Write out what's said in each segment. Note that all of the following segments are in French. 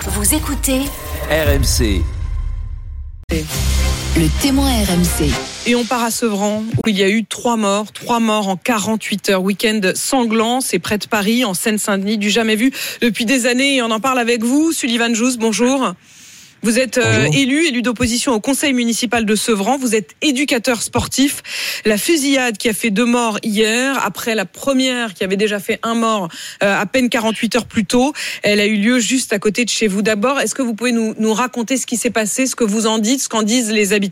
Vous écoutez RMC. Le témoin RMC. Et on part à Sevran, où il y a eu 3 morts en 48 heures. Week-end sanglant, c'est près de Paris, en Seine-Saint-Denis, du jamais vu depuis des années. Et on en parle avec vous, Sullivan Jousse, bonjour. Vous êtes élu d'opposition au conseil municipal de Sevran. Vous êtes éducateur sportif. La fusillade qui a fait 2 morts hier, après la première qui avait déjà fait 1 mort à peine 48 heures plus tôt, elle a eu lieu juste à côté de chez vous. D'abord, est-ce que vous pouvez nous raconter ce qui s'est passé, ce que vous en dites, ce qu'en disent les habitants ?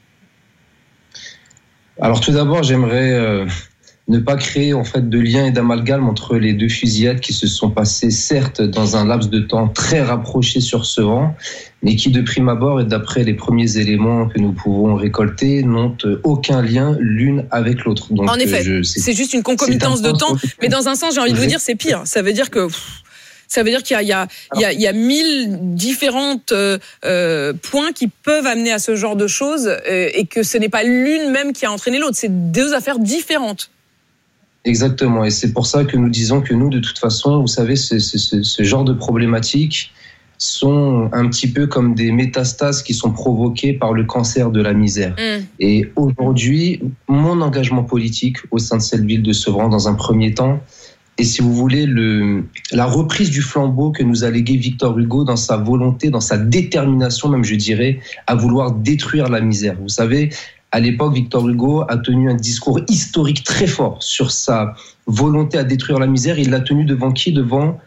Alors tout d'abord, j'aimerais ne pas créer en fait de lien et d'amalgame entre les 2 fusillades qui se sont passées certes dans un laps de temps très rapproché sur Sevran, mais qui de prime abord et d'après les premiers éléments que nous pouvons récolter n'ont aucun lien l'une avec l'autre. Donc, en effet, c'est juste une concomitance de temps, mais dans un sens, j'ai envie de vous dire, c'est pire. Ça veut dire que... Ça veut dire qu'il y a 1000 différentes points qui peuvent amener à ce genre de choses et que ce n'est pas l'une même qui a entraîné l'autre. C'est 2 affaires différentes. Exactement. Et c'est pour ça que nous disons que nous, de toute façon, vous savez, ce genre de problématiques sont un petit peu comme des métastases qui sont provoquées par le cancer de la misère. Et aujourd'hui, mon engagement politique au sein de cette ville de Sevran, dans un premier temps, et si vous voulez, la reprise du flambeau que nous a légué Victor Hugo dans sa volonté, dans sa détermination même, je dirais, à vouloir détruire la misère. Vous savez, à l'époque, Victor Hugo a tenu un discours historique très fort sur sa volonté à détruire la misère. Il l'a tenu devant qui ? Devant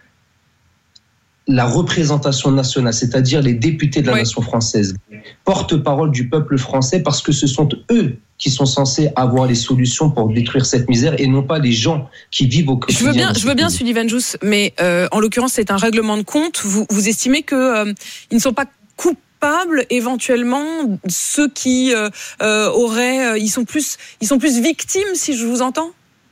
la représentation nationale, c'est-à-dire les députés de la nation française, porte-parole du peuple français, parce que ce sont eux qui sont censés avoir les solutions pour détruire cette misère et non pas les gens qui vivent au quotidien. Je veux bien, Sullivan Jousse, mais en l'occurrence, c'est un règlement de compte. Vous estimez que ils ne sont pas coupables, éventuellement, ceux qui ils sont plus victimes, si je vous entends ?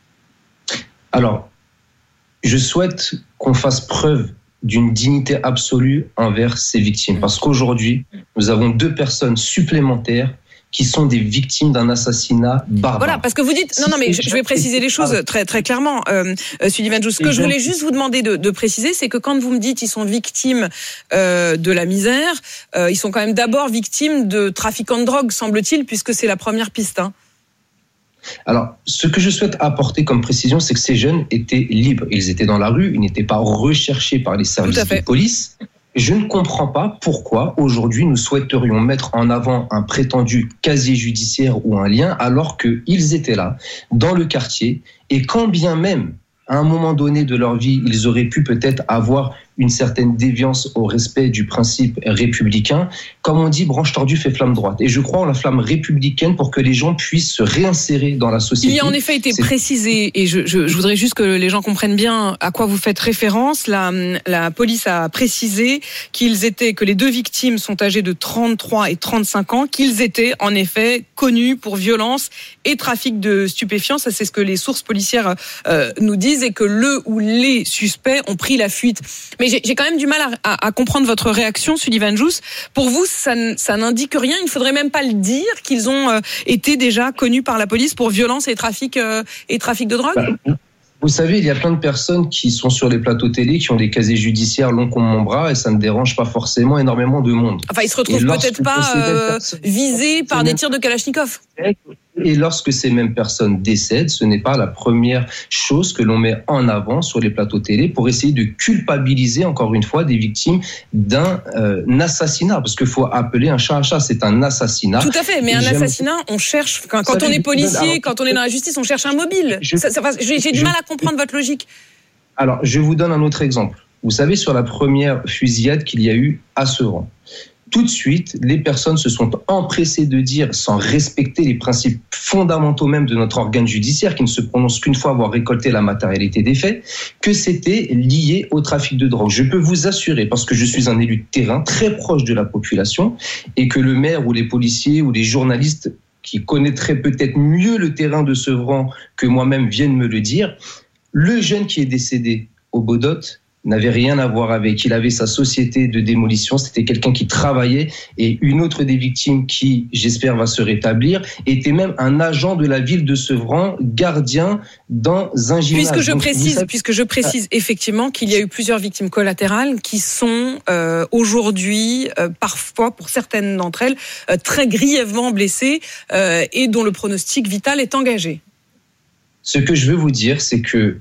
Alors, je souhaite qu'on fasse preuve d'une dignité absolue envers ces victimes. Parce qu'aujourd'hui, nous avons 2 personnes supplémentaires qui sont des victimes d'un assassinat barbare. Voilà, parce que vous dites... Non, mais je vais préciser les choses très, très clairement, Sullivan Jousse. Ce que je voulais juste vous demander de préciser, c'est que quand vous me dites ils sont victimes de la misère, ils sont quand même d'abord victimes de trafiquants de drogue, semble-t-il, puisque c'est la première piste, hein. Alors, ce que je souhaite apporter comme précision, c'est que ces jeunes étaient libres. Ils étaient dans la rue, ils n'étaient pas recherchés par les services de police. Je ne comprends pas pourquoi, aujourd'hui, nous souhaiterions mettre en avant un prétendu casier judiciaire ou un lien, alors qu'ils étaient là, dans le quartier, et quand bien même, à un moment donné de leur vie, ils auraient pu peut-être avoir une certaine déviance au respect du principe républicain. Comme on dit, branche tordue fait flamme droite. Et je crois en la flamme républicaine pour que les gens puissent se réinsérer dans la société. Il y a en effet été précisé, et je voudrais juste que les gens comprennent bien à quoi vous faites référence. La police a précisé que les 2 victimes sont âgées de 33 et 35 ans, qu'ils étaient en effet connus pour violence et trafic de stupéfiants. Ça, c'est ce que les sources policières nous disent, et que le ou les suspects ont pris la fuite. Mais j'ai quand même du mal à comprendre votre réaction, Sullivan Jousse. Pour vous, ça n'indique rien. Il ne faudrait même pas le dire qu'ils ont été déjà connus par la police pour violence et trafic de drogue. Vous savez, il y a plein de personnes qui sont sur les plateaux télé, qui ont des casiers judiciaires longs comme mon bras, et ça ne dérange pas forcément énormément de monde. Enfin, ils se retrouvent peut-être pas visés par des tirs de Kalachnikov. Et lorsque ces mêmes personnes décèdent, ce n'est pas la première chose que l'on met en avant sur les plateaux télé pour essayer de culpabiliser, encore une fois, des victimes d'un assassinat. Parce qu'il faut appeler un chat, c'est un assassinat. Tout à fait, mais un assassinat, on cherche... Quand on est policier, quand on est dans la justice, on cherche un mobile. J'ai du mal à comprendre votre logique. Alors, je vous donne un autre exemple. Vous savez, sur la première fusillade qu'il y a eu à Sevran, tout de suite, les personnes se sont empressées de dire, sans respecter les principes fondamentaux même de notre organe judiciaire, qui ne se prononce qu'une fois avoir récolté la matérialité des faits, que c'était lié au trafic de drogue. Je peux vous assurer, parce que je suis un élu de terrain très proche de la population, et que le maire ou les policiers ou les journalistes qui connaîtraient peut-être mieux le terrain de Sevran que moi-même viennent me le dire, le jeune qui est décédé au Bodot n'avait rien à voir avec. Il avait sa société de démolition, c'était quelqu'un qui travaillait, et une autre des victimes qui, j'espère, va se rétablir, était même un agent de la ville de Sevran, gardien dans un gymnase. Puisque je précise effectivement qu'il y a eu plusieurs victimes collatérales qui sont aujourd'hui, parfois pour certaines d'entre elles, très grièvement blessées et dont le pronostic vital est engagé. Ce que je veux vous dire, c'est que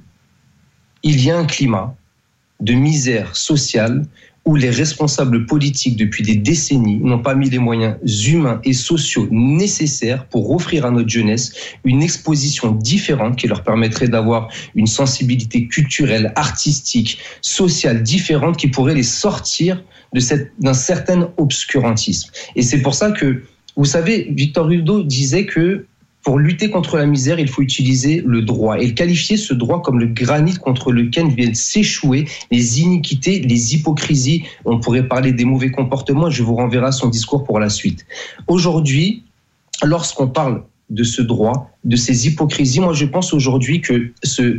il y a un climat de misère sociale où les responsables politiques depuis des décennies n'ont pas mis les moyens humains et sociaux nécessaires pour offrir à notre jeunesse une exposition différente qui leur permettrait d'avoir une sensibilité culturelle, artistique, sociale différente qui pourrait les sortir d'un certain obscurantisme. Et c'est pour ça que, vous savez, Victor Hugo disait que pour lutter contre la misère, il faut utiliser le droit. Et il qualifiait ce droit comme le granit contre lequel viennent s'échouer les iniquités, les hypocrisies. On pourrait parler des mauvais comportements. Je vous renverrai à son discours pour la suite. Aujourd'hui, lorsqu'on parle de ce droit, de ces hypocrisies, moi je pense aujourd'hui que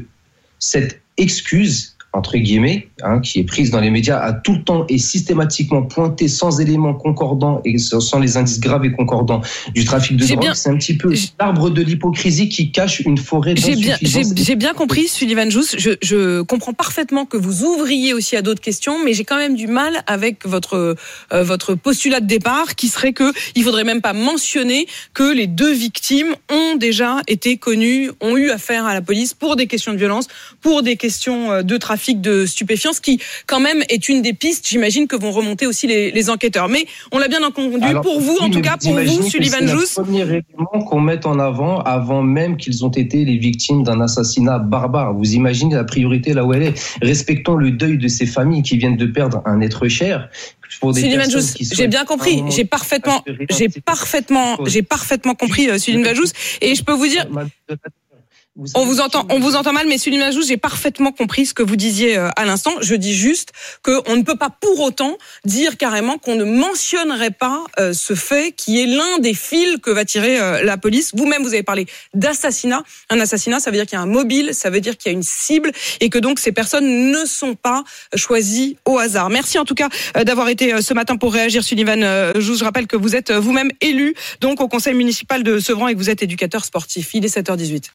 cette excuse, entre guillemets, qui est prise dans les médias, a tout le temps et systématiquement pointé sans éléments concordants et sans les indices graves et concordants du trafic de drogue. C'est un petit peu l'arbre de l'hypocrisie qui cache une forêt d'insuffisance. J'ai bien compris, Sullivan Jous. Je comprends parfaitement que vous ouvriez aussi à d'autres questions, mais j'ai quand même du mal avec votre postulat de départ, qui serait que il faudrait même pas mentionner que les deux victimes ont déjà été connues, ont eu affaire à la police pour des questions de violence, pour des questions de trafic de stupéfiants, ce qui quand même est une des pistes, j'imagine, que vont remonter aussi les enquêteurs. Mais on l'a bien entendu. Alors, pour vous, en tout cas, pour vous, Sullivan Jous. C'est le premier élément qu'on mette en avant même qu'ils ont été les victimes d'un assassinat barbare. Vous imaginez la priorité là où elle est. Respectons le deuil de ces familles qui viennent de perdre un être cher. Sullivan Jous, j'ai bien compris, j'ai parfaitement compris, Sullivan Jous, et je peux vous dire. On vous entend mal, mais Sullivan Jous, j'ai parfaitement compris ce que vous disiez à l'instant. Je dis juste qu'on ne peut pas pour autant dire carrément qu'on ne mentionnerait pas ce fait qui est l'un des fils que va tirer la police. Vous-même, vous avez parlé d'assassinat. Un assassinat, ça veut dire qu'il y a un mobile, ça veut dire qu'il y a une cible et que donc ces personnes ne sont pas choisies au hasard. Merci en tout cas d'avoir été ce matin pour réagir, Sullivan Jous. Je rappelle que vous êtes vous-même élu donc au conseil municipal de Sevran et que vous êtes éducateur sportif. Il est 7h18.